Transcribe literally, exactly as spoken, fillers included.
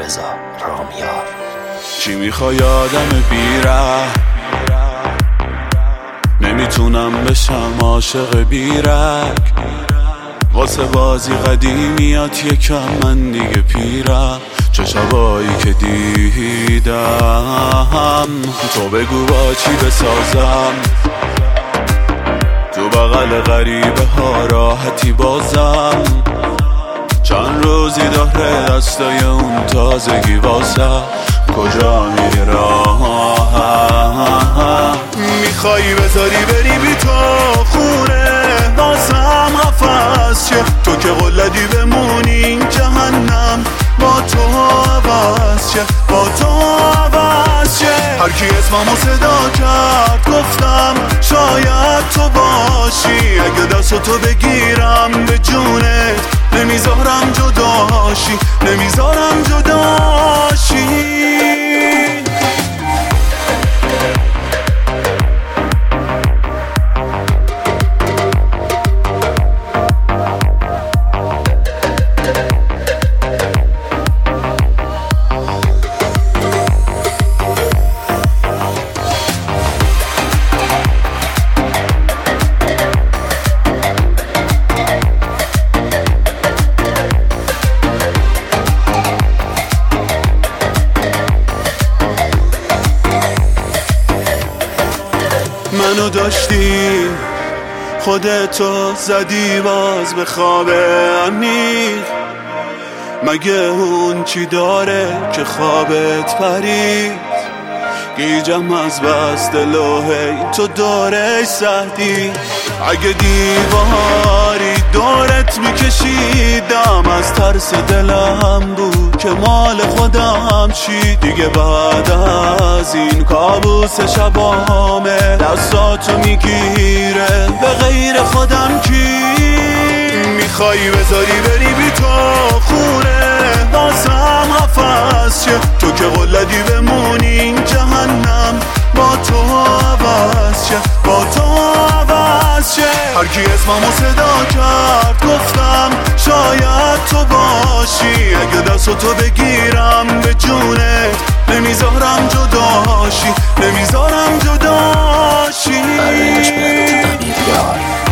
رضا رامیار. چی میخوای آدم بیره؟ نمیتونم بشم عاشق بیرک، واسه بازی قدیمیات یکم من دیگه پیرم. چه شبایی که دیدم تو بگو با چی بسازم، تو بغل غریبه ها راحتی بازم. چند روزی داره دستای اون تازگی واسه کجا میری راه؟ میخوایی بذاری بری بی تو خونه بازم قفص چه؟ تو که قلدی بمونی این جهنم با تو عوض چه؟ با تو عوض چه؟ هرکی اسممو صدا کرد گفتم شاید تو باشی، اگه دستو تو بگیرم به جونت نمیذارم جداشی، نمیذارم جداشی. منو داشتی خودتو زدی باز به خواب عمیق، مگه اون چی داره که خوابت پرید؟ گیجم از بست لوحه تو دورش سهدی، اگه دیواری دورت میکشیدم از ترس دلم بود که مال خودم چی؟ دیگه بعد از این کابوس شبامه دستاتو میگیره به غیر خودم کی؟ میخوایی بذاری بری بی تو خونه بازم قفص چه؟ تو که قلدی بمونی این جهنم با تو عوض چه؟ با تو عوض چه؟ هرکی اسممو صدا کرد گفتم شاید تو باشی، اگه دستو تو بگیرم به جونت نمیذارم جداشی، نمیذارم جداشی. برای عشق رضا رامیار.